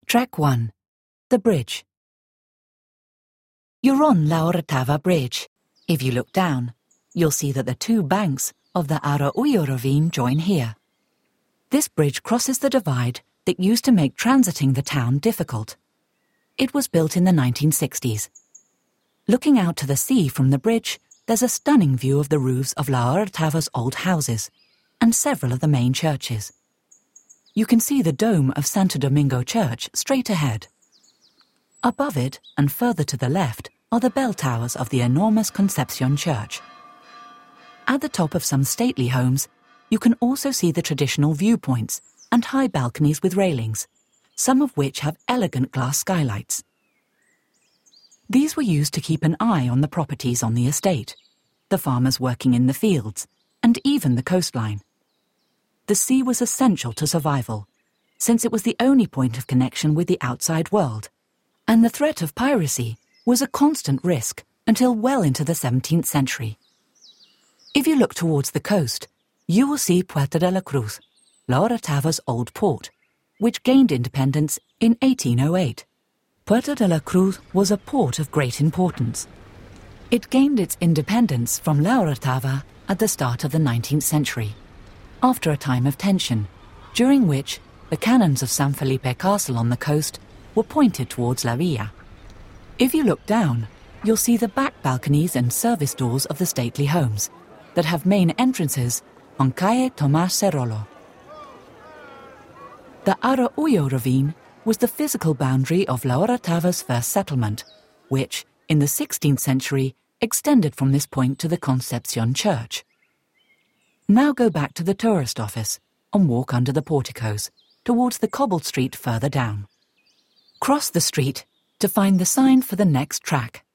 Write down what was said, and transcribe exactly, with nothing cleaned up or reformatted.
Track one. The Bridge. You're on La Orotava Bridge. If you look down, you'll see that the two banks of the Araujo ravine join here. This bridge crosses the divide that used to make transiting the town difficult. It was built in the nineteen sixties. Looking out to the sea from the bridge, there's a stunning view of the roofs of La Orotava's old houses and several of the main churches. You can see the dome of Santo Domingo Church straight ahead. Above it and further to the left are the bell towers of the enormous Concepcion Church. At the top of some stately homes, you can also see the traditional viewpoints and high balconies with railings, some of which have elegant glass skylights. These were used to keep an eye on the properties on the estate, the farmers working in the fields, and even the coastline. The sea was essential to survival, since it was the only point of connection with the outside world, and the threat of piracy was a constant risk until well into the seventeenth century. If you look towards the coast, you will see Puerto de la Cruz, La Orotava's old port, which gained independence in eighteen oh eight. Puerto de la Cruz was a port of great importance. It gained its independence from La Orotava at the start of the nineteenth century, after a time of tension, during which the cannons of San Felipe Castle on the coast were pointed towards La Villa. If you look down, you'll see the back balconies and service doors of the stately homes that have main entrances on Calle Tomás Cerrolo. The Araujo ravine was the physical boundary of La Orotava's first settlement, which, in the sixteenth century, extended from this point to the Concepcion Church. Now go back to the tourist office and walk under the porticos towards the cobbled street further down. Cross the street to find the sign for the next track.